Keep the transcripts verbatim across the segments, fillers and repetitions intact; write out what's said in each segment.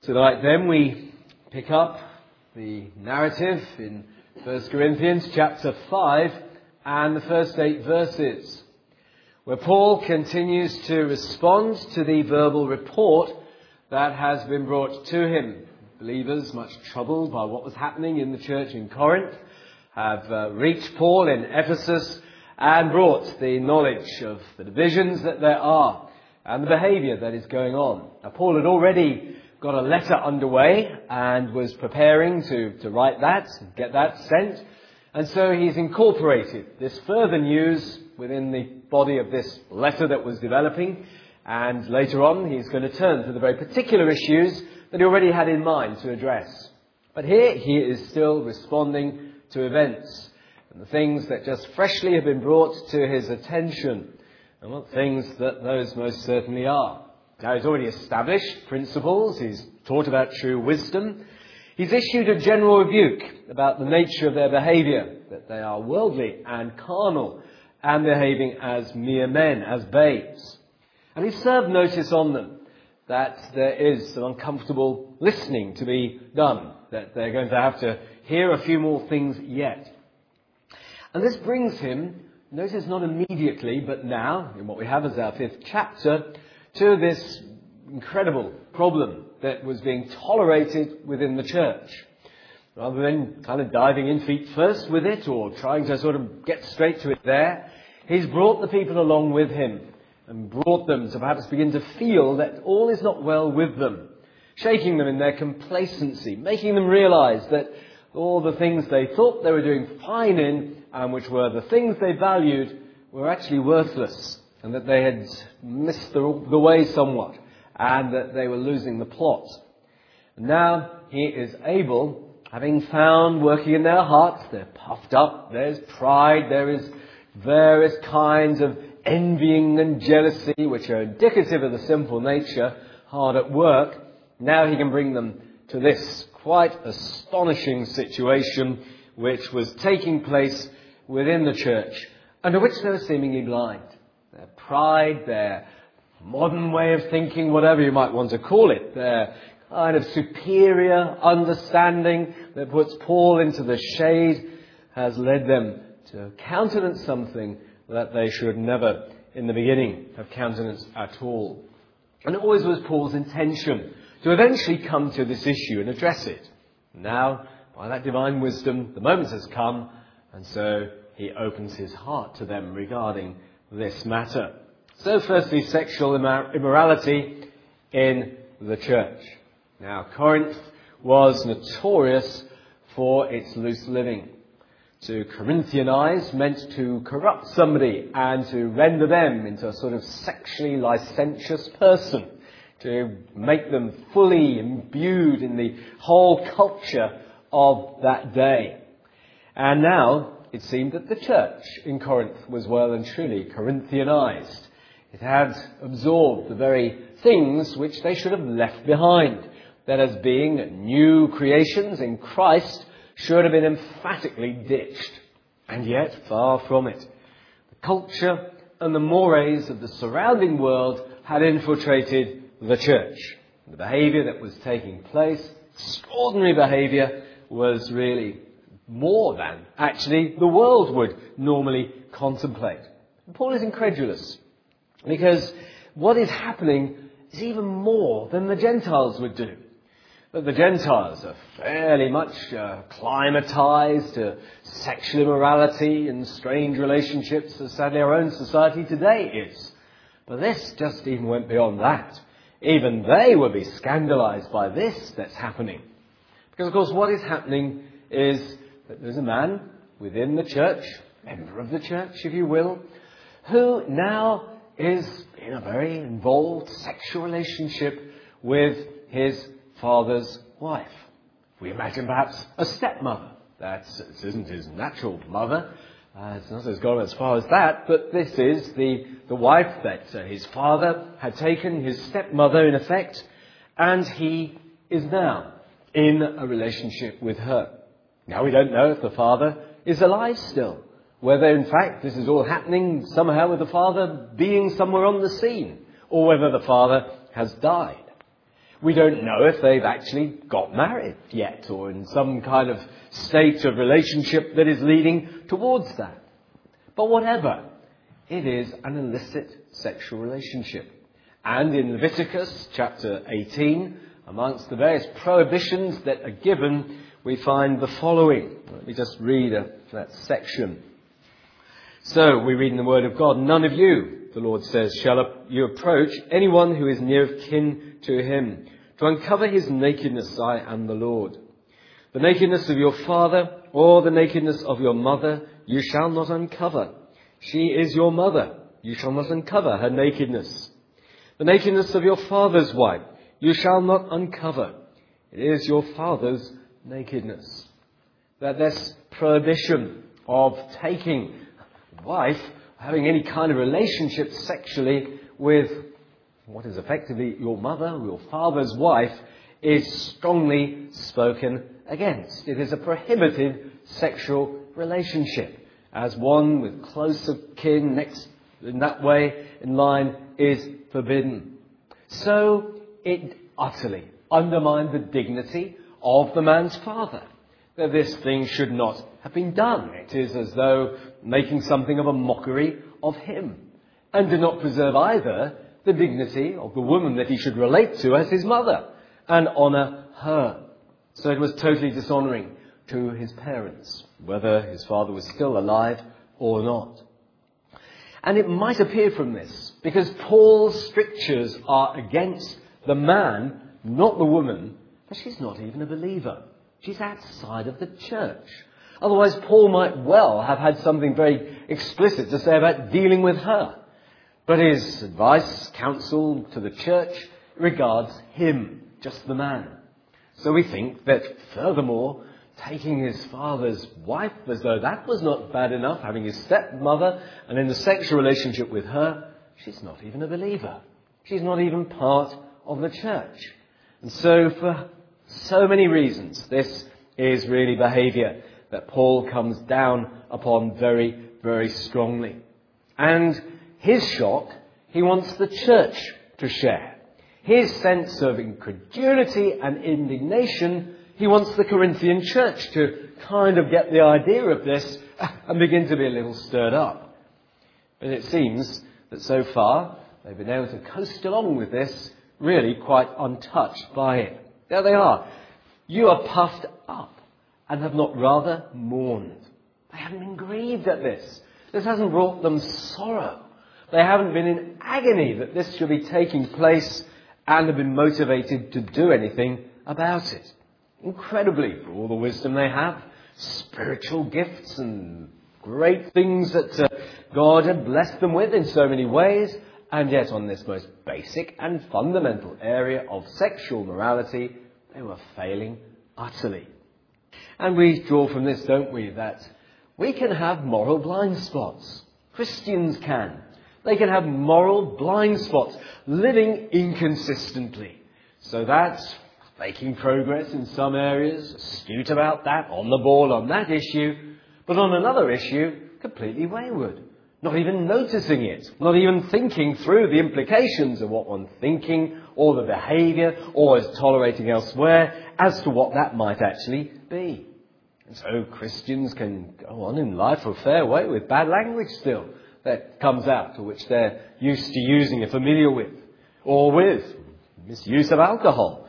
Tonight then we pick up the narrative in First Corinthians chapter five and the first eight verses, where Paul continues to respond to the verbal report that has been brought to him. Believers, much troubled by what was happening in the church in Corinth, have uh, reached Paul in Ephesus and brought the knowledge of the divisions that there are and the behaviour that is going on. Now, Paul had already got a letter underway and was preparing to, to write that, get that sent. And so he's incorporated this further news within the body of this letter that was developing. And later on, he's going to turn to the very particular issues that he already had in mind to address. But here he is still responding to events and the things that just freshly have been brought to his attention, and what things that those most certainly are. Now, he's already established principles. He's taught about true wisdom. He's issued a general rebuke about the nature of their behaviour, that they are worldly and carnal and behaving as mere men, as babes. And he's served notice on them that there is some uncomfortable listening to be done, that they're going to have to hear a few more things yet. And this brings him, notice not immediately, but now, in what we have as our fifth chapter, to this incredible problem that was being tolerated within the church. Rather than kind of diving in feet first with it or trying to sort of get straight to it there, he's brought the people along with him and brought them to perhaps begin to feel that all is not well with them, shaking them in their complacency, making them realise that all the things they thought they were doing fine in, and which were the things they valued, were actually worthless, and that they had missed the, the way somewhat, and that they were losing the plot. And now he is able, having found working in their hearts, they're puffed up, there's pride, there is various kinds of envying and jealousy, which are indicative of the sinful nature, hard at work. Now he can bring them to this quite astonishing situation which was taking place within the church, under which they were seemingly blind. Their pride, their modern way of thinking, whatever you might want to call it, their kind of superior understanding that puts Paul into the shade, has led them to countenance something that they should never, in the beginning, have countenanced at all. And it always was Paul's intention to eventually come to this issue and address it. Now, by that divine wisdom, the moment has come, and so he opens his heart to them regarding this matter. So firstly, sexual immor- immorality in the church. Now, Corinth was notorious for its loose living. To Corinthianize meant to corrupt somebody and to render them into a sort of sexually licentious person, to make them fully imbued in the whole culture of that day. And now it seemed that the church in Corinth was well and truly Corinthianized. It had absorbed the very things which they should have left behind, that as being new creations in Christ should have been emphatically ditched. And yet, far from it. The culture and the mores of the surrounding world had infiltrated the church. The behaviour that was taking place, extraordinary behaviour, was really more than actually the world would normally contemplate. And Paul is incredulous, because what is happening is even more than the Gentiles would do. But the Gentiles are fairly much uh, climatized to sexual immorality and strange relationships, as sadly our own society today is. But this just even went beyond that. Even they will be scandalized by this that's happening. Because, of course, what is happening is that there's a man within the church, member of the church, if you will, who now is in a very involved sexual relationship with his father's wife. We imagine perhaps a stepmother. That isn't his natural mother. Uh, it's not as gone as far as that, but this is the, the wife that uh, his father had taken, his stepmother in effect, and he is now in a relationship with her. Now we don't know if the father is alive still, whether in fact this is all happening somehow with the father being somewhere on the scene, or whether the father has died. We don't know if they've actually got married yet or in some kind of state of relationship that is leading towards that. But whatever, it is an illicit sexual relationship. And in Leviticus chapter eighteen, amongst the various prohibitions that are given, we find the following. Let me just read a, that section. So we read in the Word of God, "None of you," the Lord says, "shall you approach anyone who is near of kin to him, to uncover his nakedness. I am the Lord. The nakedness of your father or the nakedness of your mother you shall not uncover. She is your mother. You shall not uncover her nakedness. The nakedness of your father's wife you shall not uncover. It is your father's nakedness." That this prohibition of taking a wife, having any kind of relationship sexually with what is effectively your mother, your father's wife, is strongly spoken against. It is a prohibited sexual relationship, as one with closer kin next in that way in line is forbidden. So it utterly undermined the dignity of the man's father, that this thing should not have been done. It is as though making something of a mockery of him, and did not preserve either the dignity of the woman that he should relate to as his mother and honour her. So it was totally dishonouring to his parents, whether his father was still alive or not. And it might appear from this, because Paul's strictures are against the man, not the woman, but she's not even a believer. She's outside of the church. Otherwise, Paul might well have had something very explicit to say about dealing with her. But his advice, counsel to the church regards him, just the man. So we think that, furthermore, taking his father's wife, as though that was not bad enough, having his stepmother and in a sexual relationship with her, she's not even a believer. She's not even part of the church. And so for so many reasons, this is really behaviour that Paul comes down upon very, very strongly. And his shock, he wants the church to share. His sense of incredulity and indignation, he wants the Corinthian church to kind of get the idea of this and begin to be a little stirred up. But it seems that so far they've been able to coast along with this, really quite untouched by it. There they are. You are puffed up and have not rather mourned. They haven't been grieved at this. This hasn't brought them sorrow. They haven't been in agony that this should be taking place and have been motivated to do anything about it. Incredibly, for all the wisdom they have, spiritual gifts and great things that uh, God had blessed them with in so many ways, and yet on this most basic and fundamental area of sexual morality, they were failing utterly. And we draw from this, don't we, that we can have moral blind spots. Christians can. They can have moral blind spots, living inconsistently, so that making progress in some areas, astute about that, on the ball on that issue, but on another issue, completely wayward. Not even noticing it, not even thinking through the implications of what one's thinking or the behaviour or is tolerating elsewhere as to what that might actually be. And so Christians can go on in life a fair way with bad language still that comes out, or which they're used to using and familiar with, or with misuse of alcohol,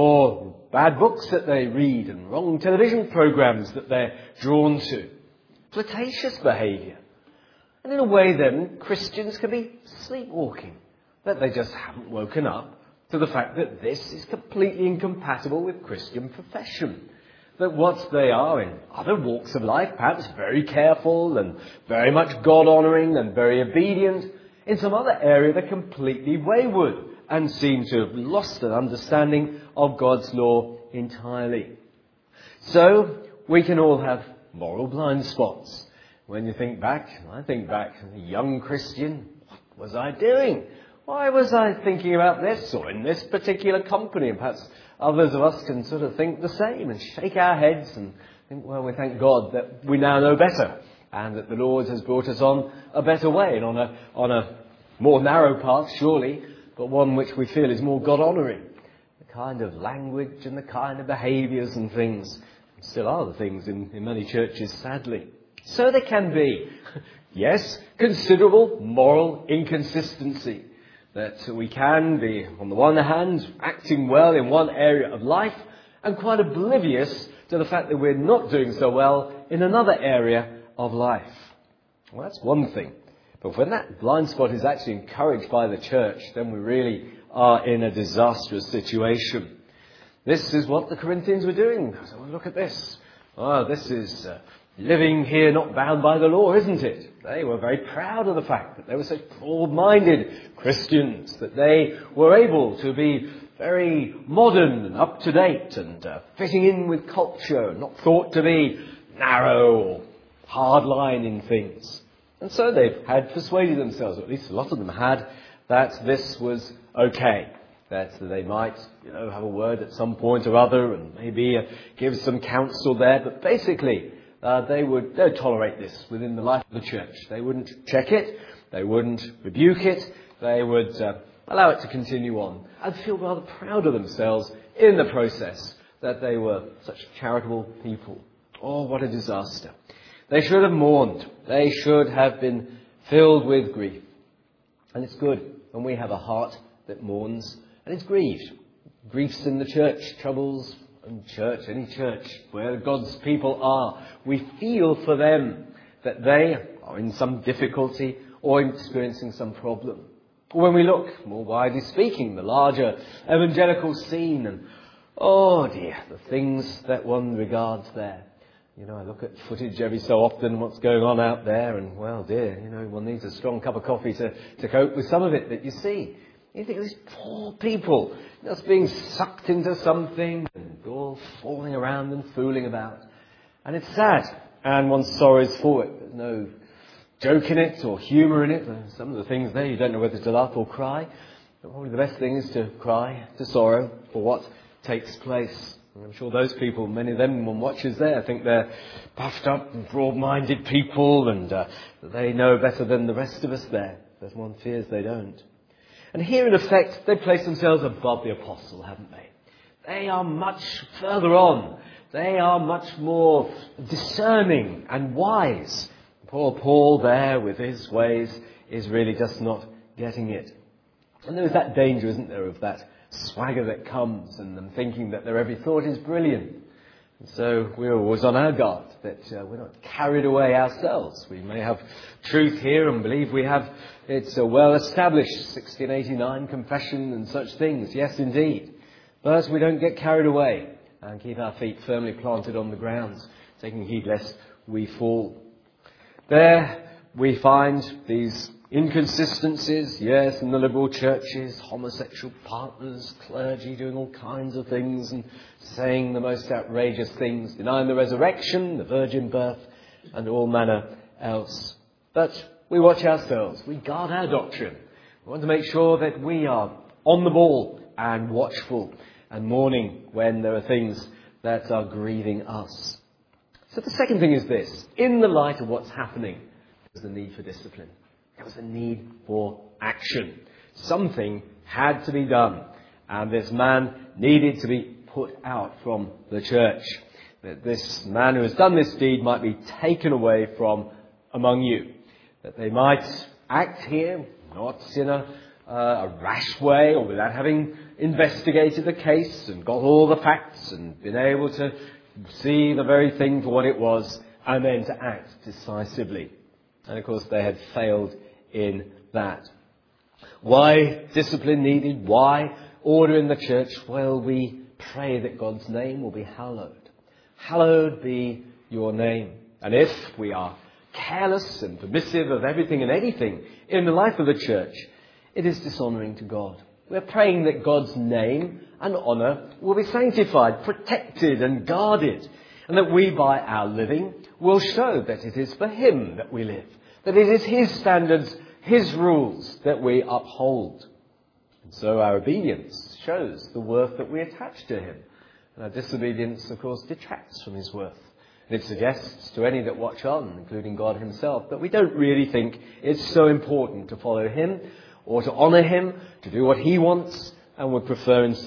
or bad books that they read and wrong television programmes that they're drawn to. Flirtatious behaviour. And in a way then, Christians can be sleepwalking, that they just haven't woken up to the fact that this is completely incompatible with Christian profession. That what they are in other walks of life, perhaps very careful and very much God-honouring and very obedient, in some other area they're completely wayward and seem to have lost an understanding of God's law entirely. So we can all have moral blind spots. When you think back, I think back as a young Christian, what was I doing? Why was I thinking about this or in this particular company? And perhaps others of us can sort of think the same and shake our heads and think, well, we thank God that we now know better and that the Lord has brought us on a better way and on a, on a more narrow path, surely, but one which we feel is more God-honouring. the kind of language and the kind of behaviours and things. Still are the things in, in many churches, sadly. So there can be, yes, considerable moral inconsistency. That we can be, on the one hand, acting well in one area of life and quite oblivious to the fact that we're not doing so well in another area of life. Well, that's one thing. But when that blind spot is actually encouraged by the church, then we really are in a disastrous situation. This is what the Corinthians were doing. So look at this. Oh, this is uh, living here not bound by the law, isn't it? They were very proud of the fact that they were such broad-minded Christians, that they were able to be very modern and up-to-date and uh, fitting in with culture, not thought to be narrow or hard-line in things. And so they've had persuaded themselves, or at least a lot of them had, that this was okay. That they might, you know, have a word at some point or other and maybe uh, give some counsel there. But basically, uh, they would they would tolerate this within the life of the church. They wouldn't check it. They wouldn't rebuke it. They would uh, allow it to continue on and feel rather proud of themselves in the process that they were such charitable people. Oh, what a disaster. They should have mourned. They should have been filled with grief. And it's good when we have a heart that mourns and is grieved. Griefs in the church, troubles in church, any church where God's people are. We feel for them that they are in some difficulty or experiencing some problem. When we look, more widely speaking, the larger evangelical scene and, oh dear, the things that one regards there. You know, I look at footage every so often, what's going on out there, and, well, dear, you know, one needs a strong cup of coffee to, to cope with some of it that you see. You think of these poor people just being sucked into something and all falling around and fooling about. And it's sad, and one sorrows for it. There's no joke in it or humour in it. Some of the things there, you don't know whether to laugh or cry. But probably the best thing is to cry, to sorrow for what takes place. And I'm sure those people, many of them, one watches there, think they're puffed up and broad-minded people and uh, they know better than the rest of us there. But one fears they don't. And here, in effect, they place themselves above the apostle, haven't they? They are much further on. They are much more discerning and wise. Poor Paul there, with his ways, is really just not getting it. And there is that danger, isn't there, of that swagger that comes and them thinking that their every thought is brilliant. And so we're always on our guard that uh, we're not carried away ourselves. We may have truth here and believe we have it's a well-established sixteen eighty-nine confession and such things. Yes, indeed. But we don't get carried away and keep our feet firmly planted on the ground, taking heed lest we fall. There we find these inconsistencies, yes, in the liberal churches, homosexual partners, clergy doing all kinds of things and saying the most outrageous things, denying the resurrection, the virgin birth, and all manner else. But we watch ourselves. We guard our doctrine. We want to make sure that we are on the ball and watchful and mourning when there are things that are grieving us. So the second thing is this. In the light of what's happening, there's the need for discipline. There was a need for action. Something had to be done. And this man needed to be put out from the church. That this man who has done this deed might be taken away from among you. That they might act here, not in a, uh, a rash way or without having investigated the case and got all the facts and been able to see the very thing for what it was and then to act decisively. And of course they had failed in that. Why discipline needed? Why order in the church? Well, we pray that God's name will be hallowed. Hallowed be your name. And if we are careless and permissive of everything and anything in the life of the church, it is dishonouring to God. We're praying that God's name and honour will be sanctified, protected and guarded, and that we by our living will show that it is for Him that we live, that it is His standards, His rules that we uphold. And so our obedience shows the worth that we attach to Him. And our disobedience, of course, detracts from His worth. And it suggests to any that watch on, including God Himself, that we don't really think it's so important to follow Him or to honour Him, to do what He wants, and would prefer instead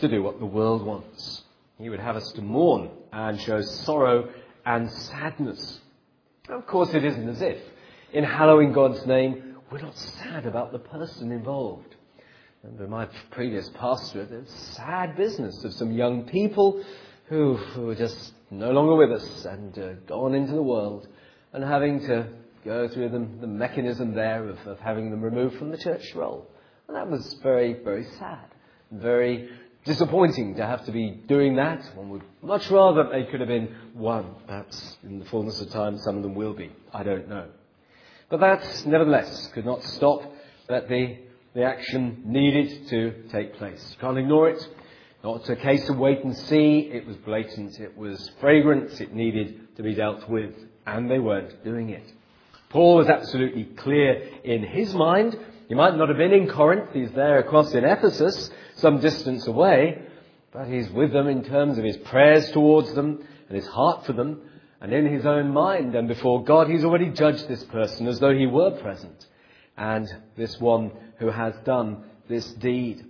to do what the world wants. He would have us to mourn and show sorrow and sadness. Of course, it isn't as if, in hallowing God's name, we're not sad about the person involved. Under my previous pastorate, there's sad business of some young people who, who are just no longer with us and uh, gone into the world, and having to go through the, the mechanism there of, of having them removed from the church roll. And that was very, very sad, very disappointing to have to be doing that. One would much rather they could have been one. Perhaps in the fullness of time some of them will be. I don't know. But that, nevertheless, could not stop that the, the action needed to take place. You can't ignore it. Not a case of wait and see. It was blatant. It was fragrant. It needed to be dealt with. And they weren't doing it. Paul was absolutely clear in his mind. He might not have been in Corinth. He's there across in Ephesus, some distance away. But he's with them in terms of his prayers towards them and his heart for them. And in his own mind and before God, he's already judged this person as though he were present. And this one who has done this deed.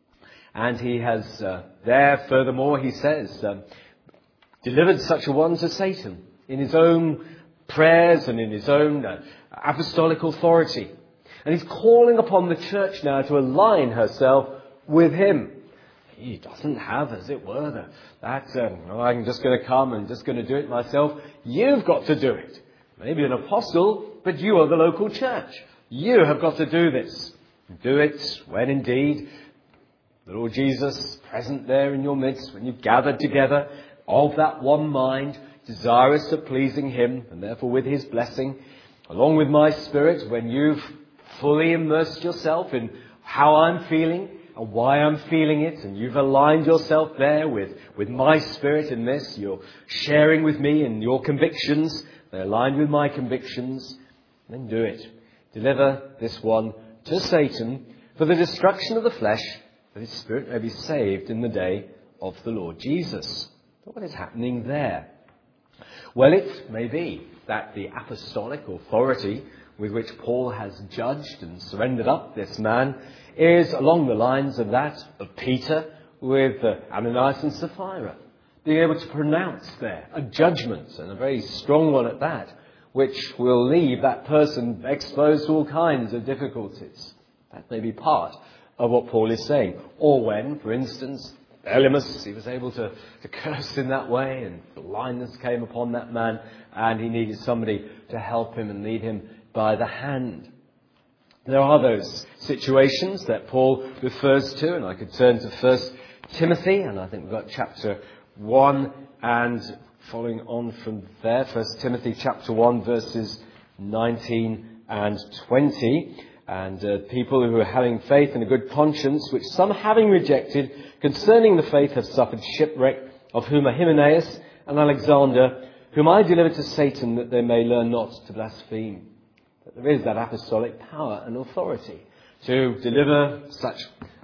And he has uh, there, furthermore, he says, um, delivered such a one to Satan in his own prayers and in his own uh, apostolic authority. And he's calling upon the church now to align herself with him. He doesn't have, as it were, the, that, um, oh, I'm just going to come and just going to do it myself. You've got to do it. Maybe an apostle, but you are the local church. You have got to do this. Do it when indeed the Lord Jesus present there in your midst, when you've gathered together of that one mind, desirous of pleasing him, and therefore with his blessing, along with my spirit, when you've fully immersed yourself in how I'm feeling and why I'm feeling it, and you've aligned yourself there with, with my spirit in this, you're sharing with me in your convictions, they're aligned with my convictions, then do it. Deliver this one to Satan for the destruction of the flesh, that his spirit may be saved in the day of the Lord Jesus. But what is happening there? Well, it may be that the apostolic authority with which Paul has judged and surrendered up this man is along the lines of that of Peter with uh, Ananias and Sapphira. Being able to pronounce there a judgment, and a very strong one at that, which will leave that person exposed to all kinds of difficulties. That may be part of what Paul is saying. Or when, for instance, Elymas, he was able to, to curse in that way, and blindness came upon that man, and he needed somebody to help him and lead him by the hand. There are those situations that Paul refers to, and I could turn to First Timothy, and I think we've got chapter one, and following on from there, First Timothy chapter one, verses nineteen and twenty. And uh, people who are having faith and a good conscience, which some having rejected, concerning the faith have suffered shipwreck, of whom are Hymenaeus and Alexander, whom I delivered to Satan, that they may learn not to blaspheme. But there is that apostolic power and authority to deliver such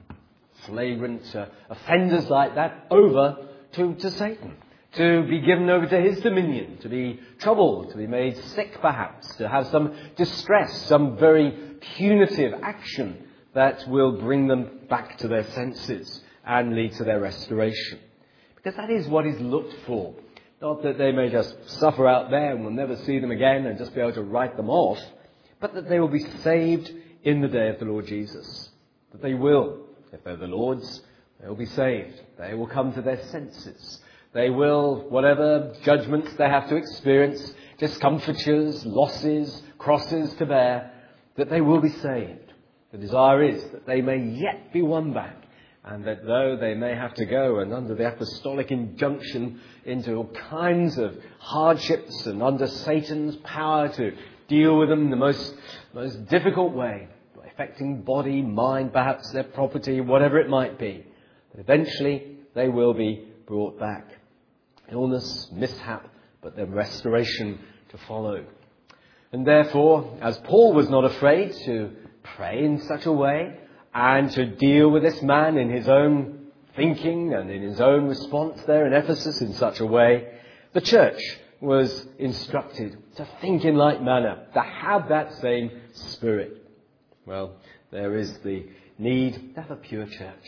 flagrant uh, offenders like that over to, to Satan, to be given over to his dominion, to be troubled, to be made sick perhaps, to have some distress, some very punitive action that will bring them back to their senses and lead to their restoration. Because that is what is looked for. Not that they may just suffer out there and we'll never see them again and just be able to write them off, but that they will be saved in the day of the Lord Jesus. That they will, if they're the Lord's, they will be saved. They will come to their senses. They will, whatever judgments they have to experience, discomfitures, losses, crosses to bear, that they will be saved. The desire is that they may yet be won back, and that though they may have to go and under the apostolic injunction into all kinds of hardships and under Satan's power to deal with them in the most, most difficult way, affecting body, mind, perhaps their property, whatever it might be, that eventually they will be brought back. Illness, mishap, but then restoration to follow. And therefore, as Paul was not afraid to pray in such a way and to deal with this man in his own thinking and in his own response there in Ephesus in such a way, the church was instructed to think in like manner, to have that same spirit. Well, there is the need to have a pure church.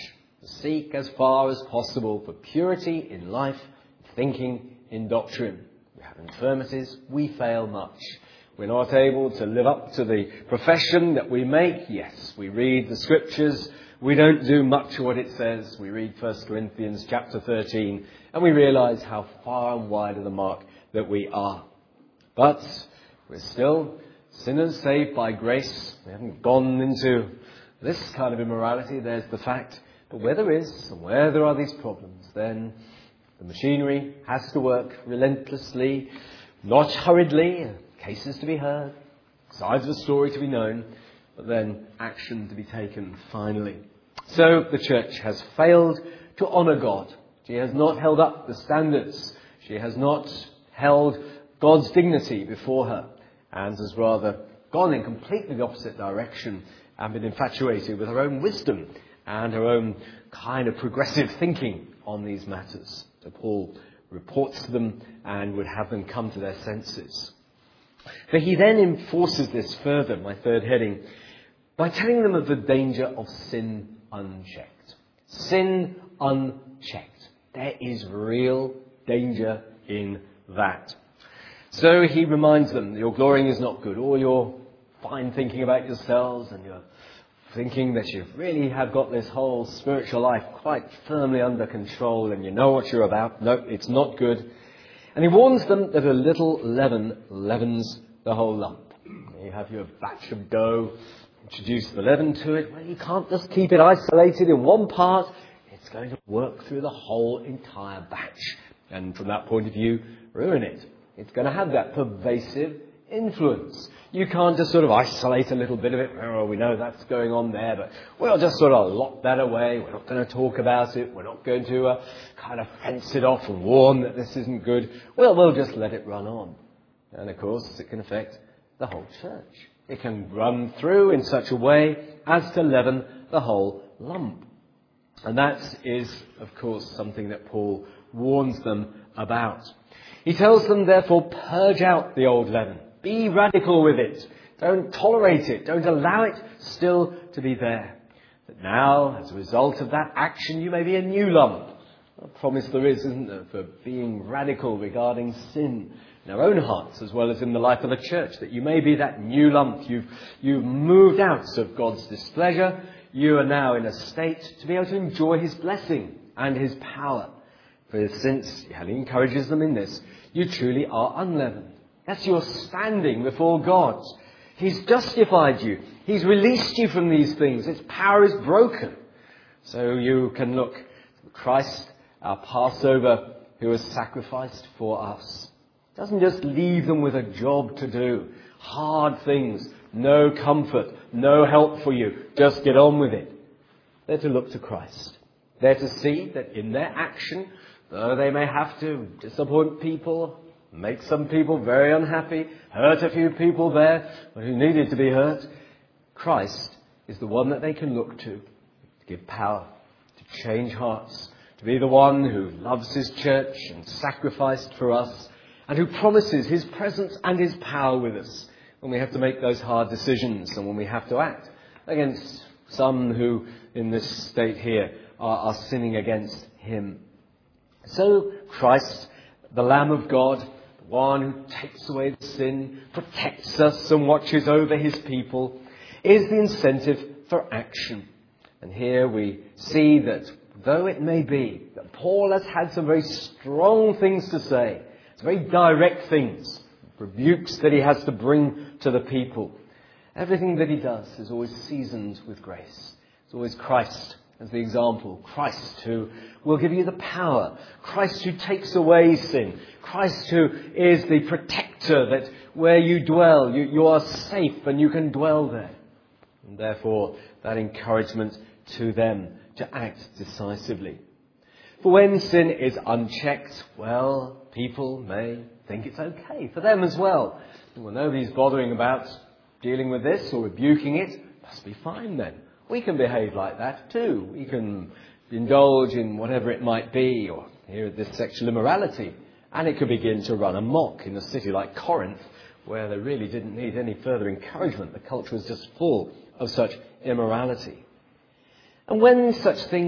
to seek as far as possible for purity in life, thinking, in doctrine. We have infirmities, we fail much. We're not able to live up to the profession that we make. Yes, we read the scriptures. We don't do much of what it says. We read First Corinthians chapter thirteen and we realise how far and wide of the mark that we are. But we're still sinners saved by grace. We haven't gone into this kind of immorality. There's the fact. But where there is and where there are these problems, then the machinery has to work relentlessly, not hurriedly. Cases to be heard, sides of the story to be known, but then action to be taken finally. So the church has failed to honour God. She has not held up the standards. She has not held God's dignity before her, and has rather gone in completely the opposite direction and been infatuated with her own wisdom and her own kind of progressive thinking on these matters. So Paul reports to them and would have them come to their senses. But he then enforces this further, my third heading, by telling them of the danger of sin unchecked. Sin unchecked. There is real danger in that. So he reminds them, your glorying is not good. All your fine thinking about yourselves and your thinking that you really have got this whole spiritual life quite firmly under control and you know what you're about. No, it's not good. And he warns them that a little leaven leavens the whole lump. You have your batch of dough, introduce the leaven to it. Well, you can't just keep it isolated in one part. It's going to work through the whole entire batch. And from that point of view, ruin it. It's going to have that pervasive influence. You can't just sort of isolate a little bit of it. Oh, we know that's going on there, but we'll just sort of lock that away. We're not going to talk about it. We're not going to uh, kind of fence it off and warn that this isn't good. Well, we'll just let it run on. And of course, it can affect the whole church. It can run through in such a way as to leaven the whole lump. And that is, of course, something that Paul warns them about. He tells them, therefore, purge out the old leaven. Be radical with it. Don't tolerate it. Don't allow it still to be there. But now, as a result of that action, you may be a new lump. A promise there is, isn't there, for being radical regarding sin in our own hearts as well as in the life of the church, that you may be that new lump. You've, you've moved out of God's displeasure. You are now in a state to be able to enjoy his blessing and his power. For since he encourages them in this, you truly are unleavened. That's your standing before God. He's justified you. He's released you from these things. Its power is broken. So you can look to Christ, our Passover, who was sacrificed for us. Doesn't just leave them with a job to do. Hard things. No comfort. No help for you. Just get on with it. They're to look to Christ. They're to see that in their action, though they may have to disappoint people, make some people very unhappy, hurt a few people there who needed to be hurt, Christ is the one that they can look to, to give power, to change hearts, to be the one who loves his church and sacrificed for us, and who promises his presence and his power with us when we have to make those hard decisions and when we have to act against some who in this state here are, are sinning against him. So Christ, the Lamb of God, the one who takes away the sin, protects us and watches over his people, is the incentive for action. And here we see that though it may be that Paul has had some very strong things to say, some very direct things, rebukes that he has to bring to the people, everything that he does is always seasoned with grace. It's always Christ as the example. Christ who will give you the power. Christ who takes away sin. Christ who is the protector, that where you dwell, you, you are safe and you can dwell there. And therefore, that encouragement to them to act decisively. For when sin is unchecked, well, people may think it's okay for them as well. Well, nobody's bothering about dealing with this or rebuking it. Must be fine then. We can behave like that too. We can indulge in whatever it might be, or here this sexual immorality. And it could begin to run amok in a city like Corinth, where they really didn't need any further encouragement. The culture was just full of such immorality. And when such things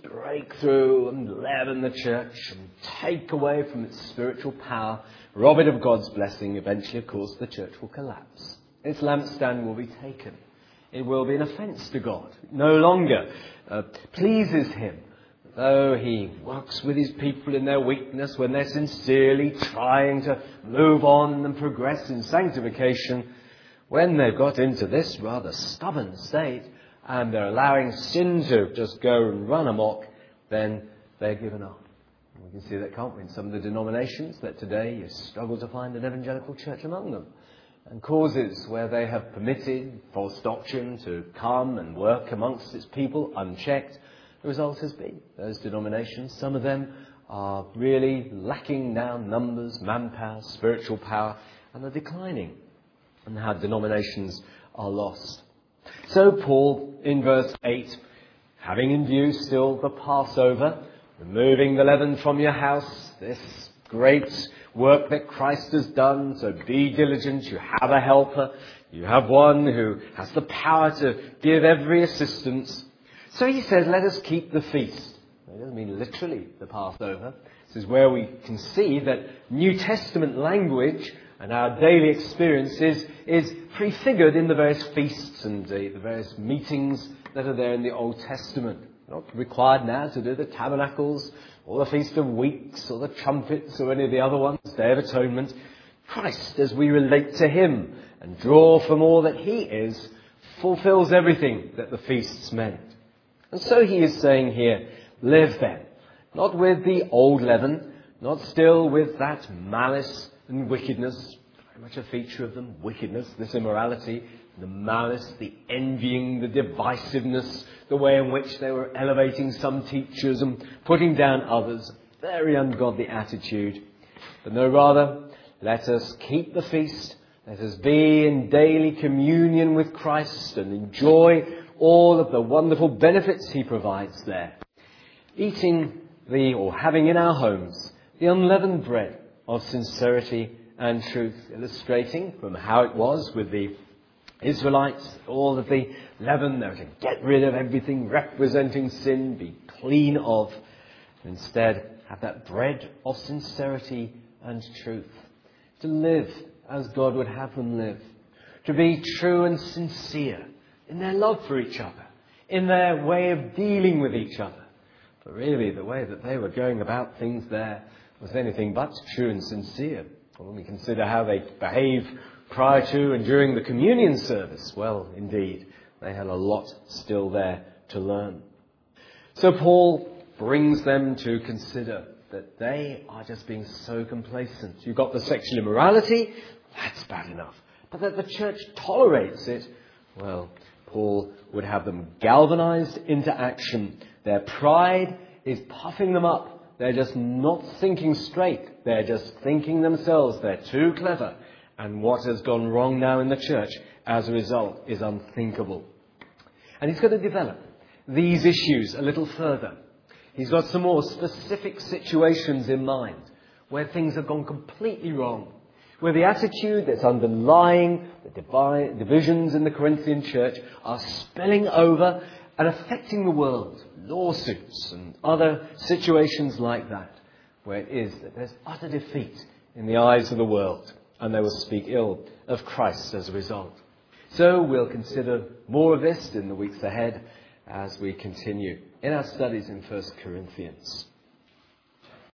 break through and leaven the church and take away from its spiritual power, rob it of God's blessing, eventually, of course, the church will collapse. Its lampstand will be taken. It will be an offence to God. It no longer uh, pleases him. Though he works with his people in their weakness when they're sincerely trying to move on and progress in sanctification, when they've got into this rather stubborn state and they're allowing sin to just go and run amok, then they're given up. We can see that, can't we, in some of the denominations that today you struggle to find an evangelical church among them. And causes where they have permitted false doctrine to come and work amongst its people unchecked. The result has been those denominations, some of them are really lacking now numbers, manpower, spiritual power, and are declining. And how denominations are lost. So Paul, in verse eight, having in view still the Passover, removing the leaven from your house, this great work that Christ has done, so be diligent, you have a helper, you have one who has the power to give every assistance. So he says, let us keep the feast. It doesn't mean literally the Passover. This is where we can see that New Testament language and our daily experiences is prefigured in the various feasts and the, the various meetings that are there in the Old Testament. Not required now to do the tabernacles or the Feast of Weeks or the trumpets or any of the other ones, Day of Atonement. Christ, as we relate to him and draw from all that he is, fulfills everything that the feasts meant. And so he is saying here, live then, not with the old leaven, not still with that malice and wickedness, very much a feature of them, wickedness, this immorality, the malice, the envying, the divisiveness, the way in which they were elevating some teachers and putting down others, very ungodly attitude. But no, rather, let us keep the feast, let us be in daily communion with Christ and enjoy all of the wonderful benefits he provides there. Eating the, or having in our homes, the unleavened bread of sincerity and truth, illustrating from how it was with the Israelites, all of the leaven, they were to get rid of everything representing sin, be clean of, instead have that bread of sincerity and truth, to live as God would have them live, to be true and sincere in their love for each other, in their way of dealing with each other. But really, the way that they were going about things there was anything but true and sincere. When we consider how they behaved prior to and during the communion service, well, indeed, they had a lot still there to learn. So Paul brings them to consider that they are just being so complacent. You've got the sexual immorality, that's bad enough. But that the church tolerates it, well, Paul would have them galvanized into action. Their pride is puffing them up. They're just not thinking straight. They're just thinking themselves. They're too clever. And what has gone wrong now in the church as a result is unthinkable. And he's going to develop these issues a little further. He's got some more specific situations in mind where things have gone completely wrong, where the attitude that's underlying the divine divisions in the Corinthian church are spilling over and affecting the world, lawsuits and other situations like that, where it is that there's utter defeat in the eyes of the world, and they will speak ill of Christ as a result. So we'll consider more of this in the weeks ahead as we continue in our studies in First Corinthians.